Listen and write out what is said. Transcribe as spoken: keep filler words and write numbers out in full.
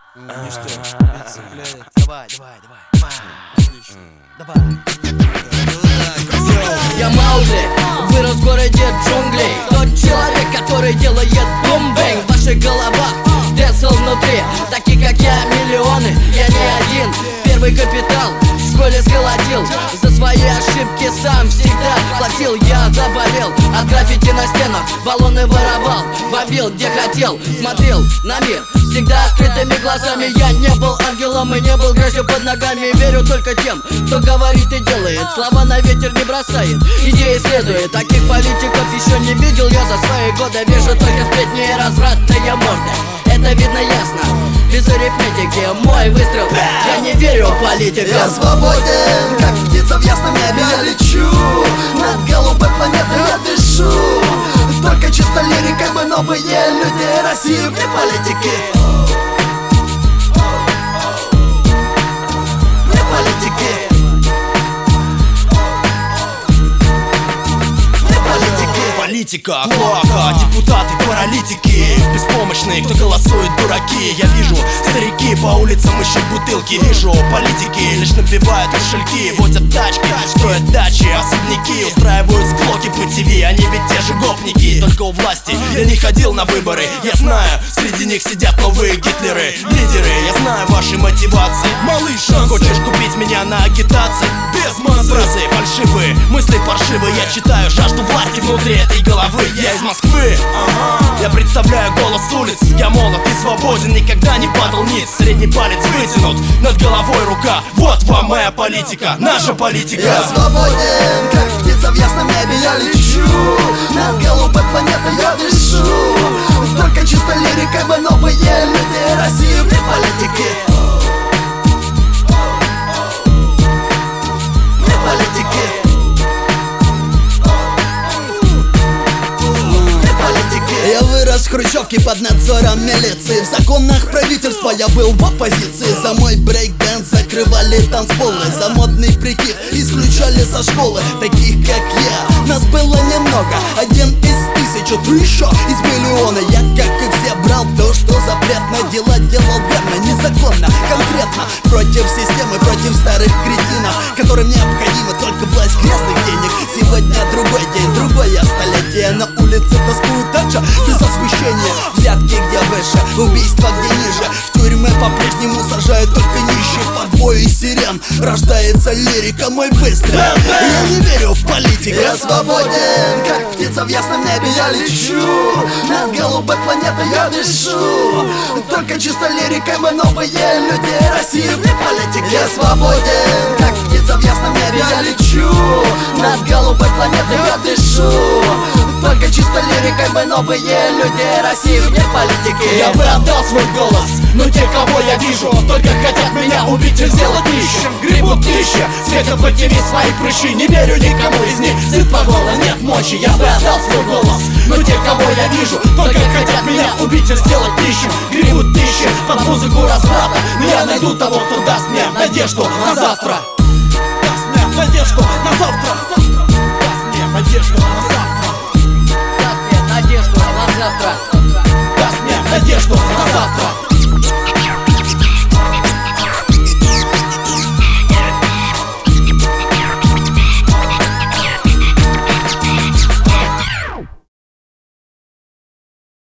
Ништяк. Давай, давай, давай. Отлично. Давай. Я Маугли, вырос в городе джунглей. Тот человек, который делает бум-бэнг в ваших головах. Дэнсел внутри, таких как я миллионы. Я не один, первый капитал в школе сколотил. За свои ошибки сам всегда платил. Я заболел от граффити на стенах, баллоны воровал, бомбил где хотел. Смотрел на мир всегда открытыми глазами. Я не был ангелом и не был грязью под ногами. Верю только тем, кто говорит и делает. Слова на ветер не бросает, идеи следует. Таких политиков еще не видел я за свои годы. Вижу только сплетни и развратные морды. Это видно ясно, без арифметики. Мой выстрел, я не верю в политику. Я свободен, как птица в ясном небе. Я лечу над голубой планетой, я дышу. Только чисто лирикой мы новые люди России вне политики. Вне политики. Политика, клоака, депутаты, паралитики, беспомощные, кто голосует, дураки. Я вижу, старики по улицам ищут бутылки. Вижу, политики лишь набивают кошельки. Водят тачки, строят дачи, особняки, устраивают склоки по ТВ. Они ведь те же гопники, только у власти. Я не ходил на выборы, я знаю, среди них сидят новые Гитлеры. Лидеры, я знаю ваши мотивации. Малыш, хочешь купить меня на агитации? Без фразы фальшивые, мысли паршивые. Я читаю жажду власти внутри этой головы. Я из Москвы, ага. Я представляю голос улиц. Я молод и свободен, никогда не падал ниц. Средний палец вытянут, над головой рука. Вот вам моя политика, наша политика. Я свободен, как птица в ясном небе. Я лечу над голубой планетой, я дышу. Только чисто лирикой мы новые люди России вне политики. Вне политики. Я вырос в хрущевке под надзором милиции. В законах правительства я был в оппозиции. За мой брейк-дэнс закрывали танцполы. За модный прикид исключали со школы. Таких как я, нас было немного. Один из тысячи, ты еще из миллиона. Я, как и все, брал то, что запретно. Дела делал верно, незаконно, конкретно. Против системы, против старых кретинов, которым необходима только власть грязных денег. Сегодня другой день, другое столетие. На улице тоскуют также без освещения. Взятки где выше, убийства где ниже. В тюрьмы по-прежнему сажают только нищих. Под бой сирен рождается лирика, мой быстрый. Я не верю в политику. Я свободен, как птица в ясном небе. Я лечу над голубой планетой, я дышу. Только чисто лирикой мы новые люди России вне политики. Я свободен, как птица в ясном небе. Я лечу над голубой планетой, я дышу. Только чисто лирикой мы новые люди России вне политики. Я бы отдал свой голос, но те, кого я вижу, только хотят меня убить и сделать нищим. Гребут тысячи, светят по ТВ свои прыщи. Не верю никому из них, сыт по горло, нет мочи. Я бы отдал свой голос, но те, кого я вижу, только хотят меня убить и сделать нищим. Гребут тысячи под музыку разврата, но я найду того, кто даст мне надежду на завтра. Даст мне надежду на завтра. Даст мне надежду на завтра. Даст мне надежду на завтра. Даст мне надежду на завтра.